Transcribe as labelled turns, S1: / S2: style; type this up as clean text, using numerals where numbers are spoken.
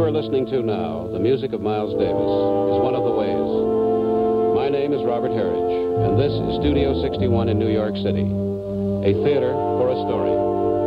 S1: are listening to now, the music of Miles Davis, is one of the ways. My name is Robert Herridge, and this is Studio 61 in New York City, a theater for a story.